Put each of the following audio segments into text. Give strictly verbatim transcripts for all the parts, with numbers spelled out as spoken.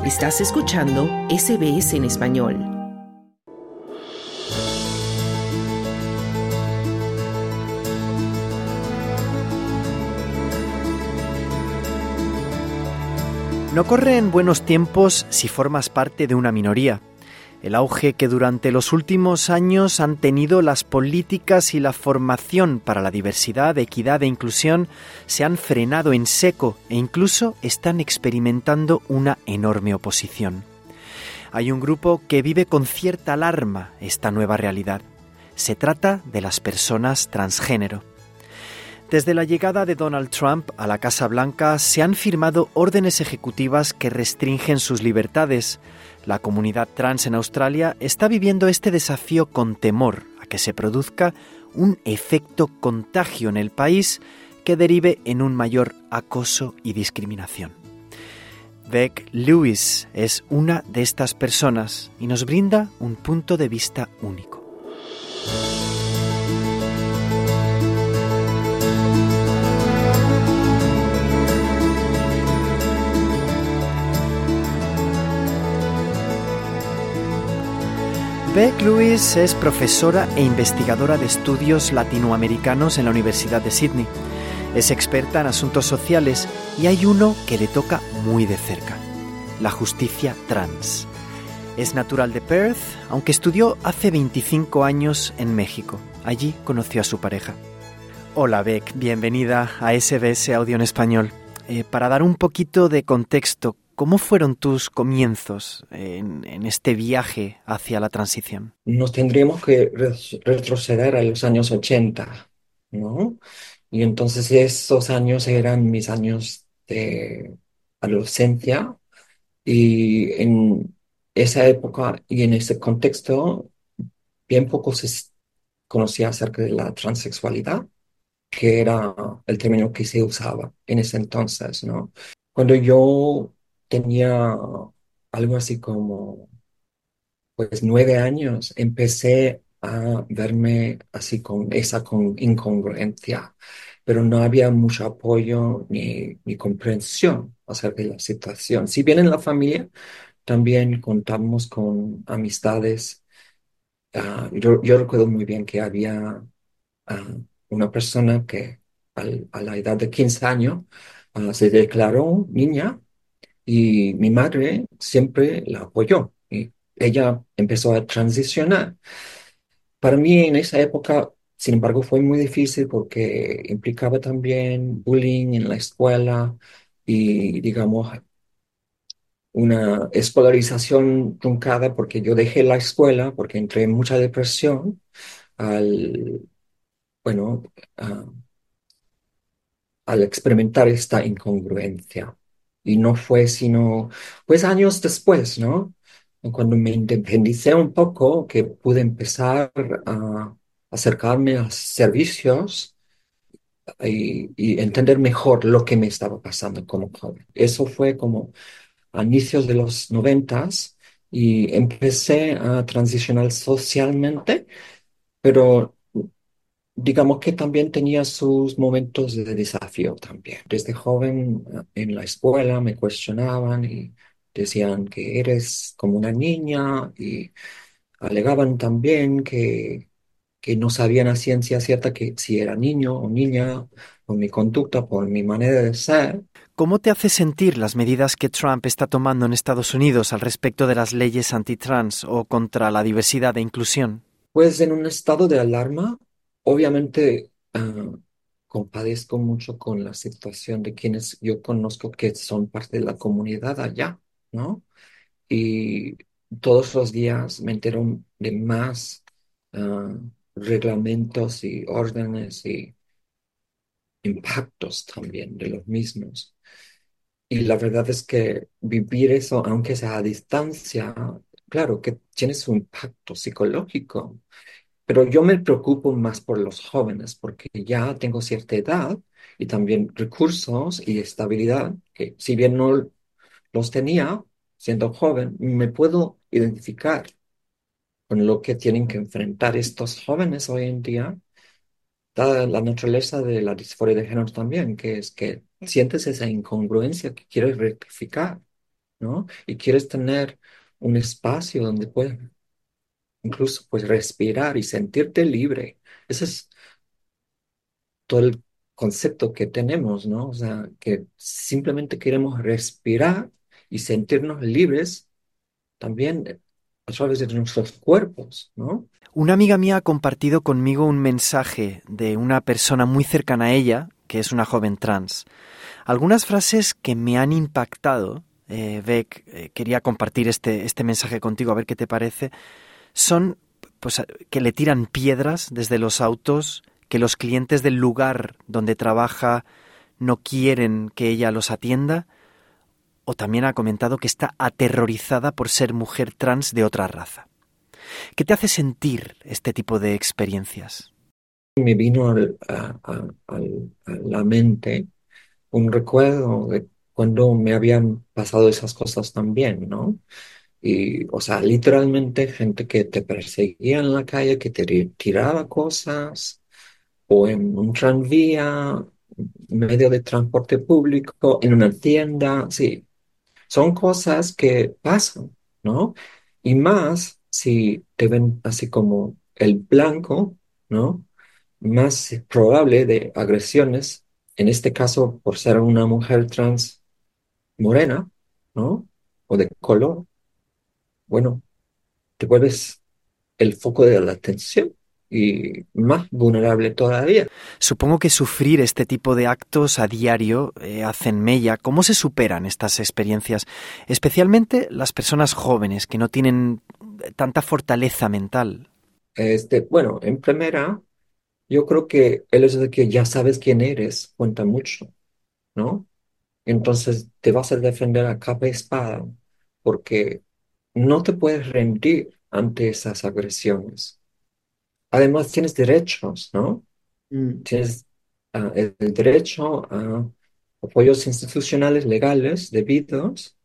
Estás escuchando S B S en español. No corren buenos tiempos si formas parte de una minoría. El auge que durante los últimos años han tenido las políticas y la formación para la diversidad, equidad e inclusión se han frenado en seco e incluso están experimentando una enorme oposición. Hay un grupo que vive con cierta alarma esta nueva realidad. Se trata de las personas transgénero. Desde la llegada de Donald Trump a la Casa Blanca se han firmado órdenes ejecutivas que restringen sus libertades. La comunidad trans en Australia está viviendo este desafío con temor a que se produzca un efecto contagio en el país que derive en un mayor acoso y discriminación. Bec Lewis es una de estas personas y nos brinda un punto de vista único. Bec Lewis es profesora e investigadora de estudios latinoamericanos en la Universidad de Sydney. Es experta en asuntos sociales y hay uno que le toca muy de cerca: la justicia trans. Es natural de Perth, aunque estudió hace veinticinco años en México. Allí conoció a su pareja. Hola Bec, bienvenida a S B S Audio en Español. Eh, para dar un poquito de contexto, ¿cómo fueron tus comienzos en, en este viaje hacia la transición? Nos tendríamos que re- retroceder a los años ochenta, ¿no? Y entonces esos años eran mis años de adolescencia y en esa época y en ese contexto bien poco se s- conocía acerca de la transexualidad, que era el término que se usaba en ese entonces, ¿no? Cuando yo tenía algo así como pues nueve años, empecé a verme así con esa con incongruencia, pero no había mucho apoyo ni, ni comprensión acerca de la situación. Si bien en la familia también contamos con amistades, ah, yo, yo recuerdo muy bien que había ah, una persona que al- a la edad de quince años ah, se declaró niña y mi madre siempre la apoyó y ella empezó a transicionar. Para mí en esa época, sin embargo, fue muy difícil porque implicaba también bullying en la escuela y, digamos, una escolarización truncada porque yo dejé la escuela porque entré en mucha depresión al, bueno, ah, al experimentar esta incongruencia. Y no fue sino, pues años después, ¿no? Cuando me independicé un poco, que pude empezar a acercarme a servicios y, y entender mejor lo que me estaba pasando como joven. Eso fue como a inicios de los noventas y empecé a transicionar socialmente, pero digamos que también tenía sus momentos de desafío también. Desde joven eh, en la escuela me cuestionaban y decían que eres como una niña y alegaban también que, que no sabían a ciencia cierta que si era niño o niña por mi conducta, por mi manera de ser. ¿Cómo te hace sentir las medidas que Trump está tomando en Estados Unidos al respecto de las leyes antitrans o contra la diversidad e inclusión? Pues en un estado de alarma, obviamente ah, compadezco mucho con la situación de quienes yo conozco que son parte de la comunidad allá, ¿no? Y todos los días me entero de más ah, reglamentos y órdenes y impactos también de los mismos. Y la verdad es que vivir eso, aunque sea a distancia, claro que tiene su impacto psicológico. Pero yo me preocupo más por los jóvenes porque ya tengo cierta edad y también recursos y estabilidad que si bien no los tenía siendo joven, me puedo identificar con lo que tienen que enfrentar estos jóvenes hoy en día, dada la naturaleza de la disforia de género también, que es que sientes esa incongruencia que quieres rectificar. ¿no? Y quieres tener un espacio donde puedas incluso pues respirar y sentirte libre. Ese es todo el concepto que tenemos, ¿no? O sea, que simplemente queremos respirar y sentirnos libres también a través de nuestros cuerpos, ¿no? Una amiga mía ha compartido conmigo un mensaje de una persona muy cercana a ella, que es una joven trans. Algunas frases que me han impactado, eh, Beck, eh, quería compartir este, este mensaje contigo, a ver qué te parece, son pues que le tiran piedras desde los autos, que los clientes del lugar donde trabaja no quieren que ella los atienda, o también ha comentado que está aterrorizada por ser mujer trans de otra raza. ¿Qué te hace sentir este tipo de experiencias? Me vino al- a, a- al- a la mente un recuerdo de cuando me habían pasado esas cosas también, ¿no? Y, o sea, literalmente gente que te perseguía en la calle, que te ri- tiraba cosas, o en un tranvía, medio de transporte público, en una tienda, sí, son cosas que pasan, ¿no? Y más si te ven así como el blanco, ¿no? Más probable de agresiones, en este caso por ser una mujer trans morena, ¿no? O de color, bueno, te vuelves el foco de la atención y más vulnerable todavía. Supongo que sufrir este tipo de actos a diario eh, hacen mella. ¿Cómo se superan estas experiencias? Especialmente las personas jóvenes que no tienen tanta fortaleza mental. Este, bueno, en primera, yo creo que el hecho de que ya sabes quién eres cuenta mucho, ¿no? Entonces te vas a defender a capa y espada porque no te puedes rendir ante esas agresiones. Además, tienes derechos, ¿no? Mm. Tienes ah, el el derecho a apoyos institucionales legales debidos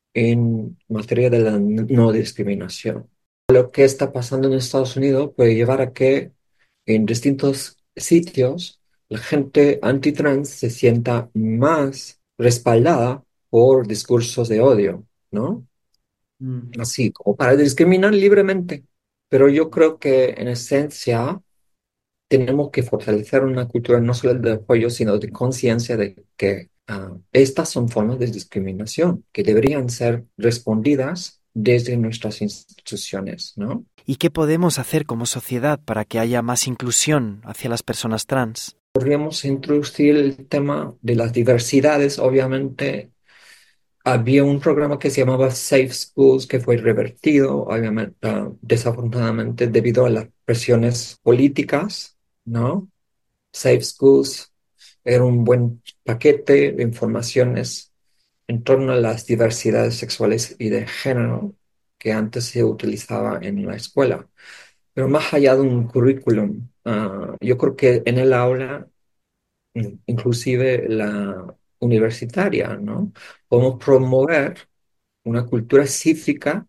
en materia de la n- no discriminación. Lo que está pasando en Estados Unidos puede llevar a que en distintos sitios la gente antitrans se sienta más respaldada por discursos de odio, ¿no? Mm. Así como para discriminar libremente. Pero yo creo que en esencia tenemos que fortalecer una cultura no solo de apoyo, sino de conciencia de que ah, estas son formas de discriminación que deberían ser respondidas desde nuestras instituciones, ¿no? ¿Y qué podemos hacer como sociedad para que haya más inclusión hacia las personas trans? Podríamos introducir el tema de las diversidades, obviamente. Había un programa que se llamaba Safe Schools que fue revertido, obviamente, ah, desafortunadamente, debido a las presiones políticas, ¿no? Safe Schools era un buen paquete de informaciones en torno a las diversidades sexuales y de género que antes se utilizaba en la escuela. Pero más allá de un currículum, ah, yo creo que en el aula, in- inclusive la universitaria, ¿no? Podemos promover una cultura cívica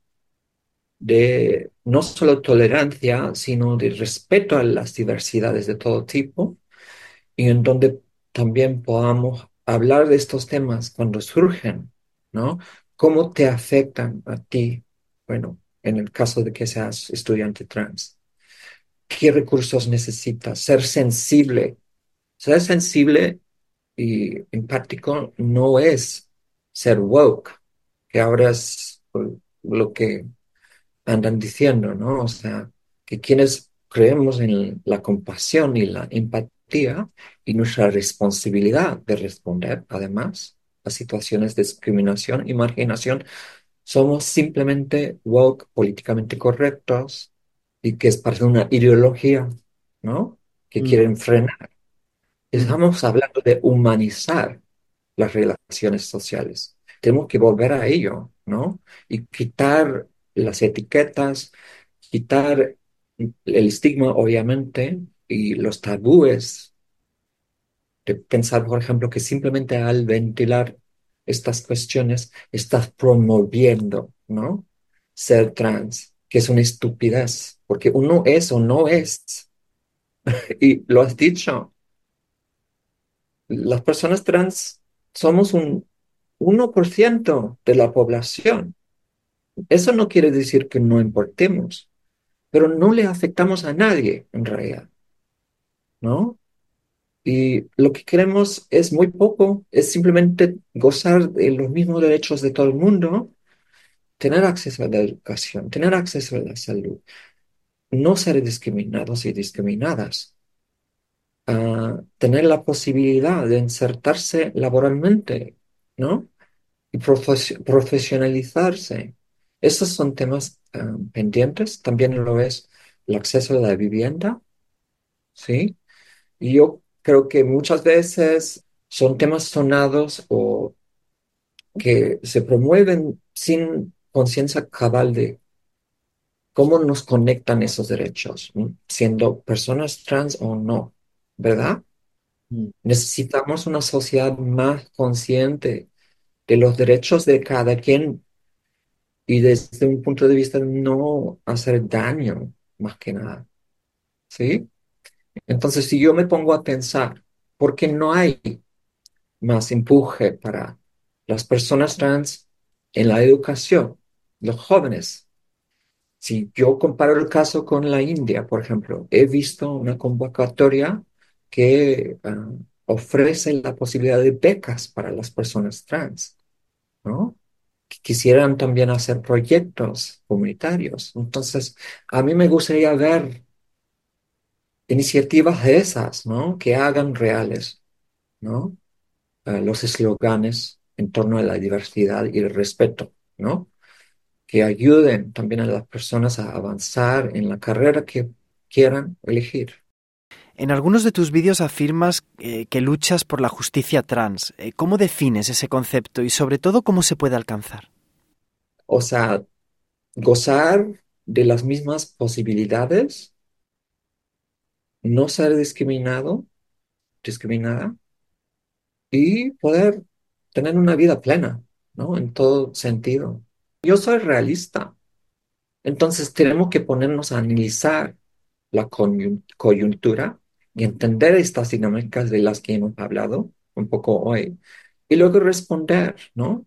de no solo tolerancia, sino de respeto a las diversidades de todo tipo y en donde también podamos hablar de estos temas cuando surgen, ¿no? ¿Cómo te afectan a ti? Bueno, en el caso de que seas estudiante trans, ¿qué recursos necesitas? Ser sensible. Ser sensible y empático no es ser woke, que ahora es pues, lo que andan diciendo, ¿no? O sea, que quienes creemos en la compasión y la empatía y nuestra responsabilidad de responder, además, a situaciones de discriminación y marginación, somos simplemente woke, políticamente correctos y que es parte de una ideología, ¿no? Que Mm. quieren frenar. Mm. Estamos hablando de humanizar las relaciones sociales. Tenemos que volver a ello, ¿no? Y quitar las etiquetas, quitar el estigma, obviamente, y los tabúes de pensar, por ejemplo, que simplemente al ventilar estas cuestiones estás promoviendo, ¿no? Ser trans, que es una estupidez, porque uno es o no es, y lo has dicho, las personas trans somos un uno por ciento de la población. Eso no quiere decir que no importemos, pero no le afectamos a nadie en realidad, ¿no? Y lo que queremos es muy poco, es simplemente gozar de los mismos derechos de todo el mundo, tener acceso a la educación, tener acceso a la salud, no ser discriminados y discriminadas, ah, tener la posibilidad de insertarse laboralmente, ¿no? Y profes- profesionalizarse. Esos son temas ah, pendientes. También lo es el acceso a la vivienda, ¿sí? Y yo creo que muchas veces son temas sonados o que se promueven sin conciencia cabal de cómo nos conectan esos derechos, ¿no? Siendo personas trans o no, ¿verdad? Mm. Necesitamos una sociedad más consciente de los derechos de cada quien y desde un punto de vista de no hacer daño, más que nada, ¿sí? Entonces, si yo me pongo a pensar, ¿por qué no hay más empuje para las personas trans en la educación, los jóvenes? Si yo comparo el caso con la India, por ejemplo, he visto una convocatoria que ah, ofrece la posibilidad de becas para las personas trans, ¿no? Que quisieran también hacer proyectos comunitarios. Entonces, a mí me gustaría ver iniciativas de esas, ¿no? Que hagan reales, ¿no? Eh, los eslóganes en torno a la diversidad y el respeto, ¿no? Que ayuden también a las personas a avanzar en la carrera que quieran elegir. En algunos de tus vídeos afirmas eh, que luchas por la justicia trans. Eh, ¿Cómo defines ese concepto y sobre todo cómo se puede alcanzar? O sea, gozar de las mismas posibilidades, no ser discriminado, discriminada y poder tener una vida plena, ¿no? En todo sentido. Yo soy realista, entonces tenemos que ponernos a analizar la coyun- coyuntura y entender estas dinámicas de las que hemos hablado un poco hoy y luego responder, ¿no?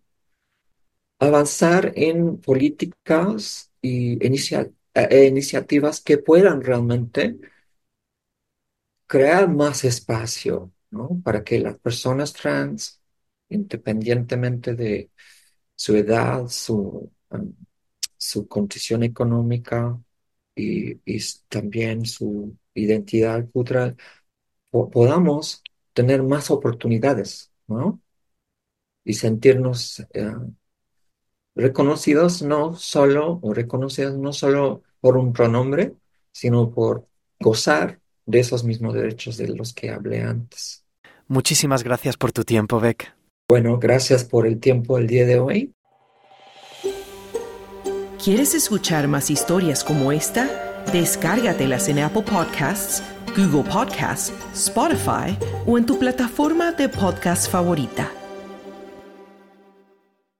Avanzar en políticas y inicia- eh, eh, iniciativas que puedan realmente crear más espacio, ¿no? Para que las personas trans, independientemente de su edad, su, um, su condición económica y, y s- también su identidad cultural, po- podamos tener más oportunidades, ¿no? Y sentirnos eh, reconocidos no solo, o reconocidos no solo por un pronombre, sino por gozar de esos mismos derechos de los que hablé antes. Muchísimas gracias por tu tiempo, Beck. Bueno, gracias por el tiempo el día de hoy. ¿Quieres escuchar más historias como esta? Descárgatelas en Apple Podcasts, Google Podcasts, Spotify o en tu plataforma de podcast favorita.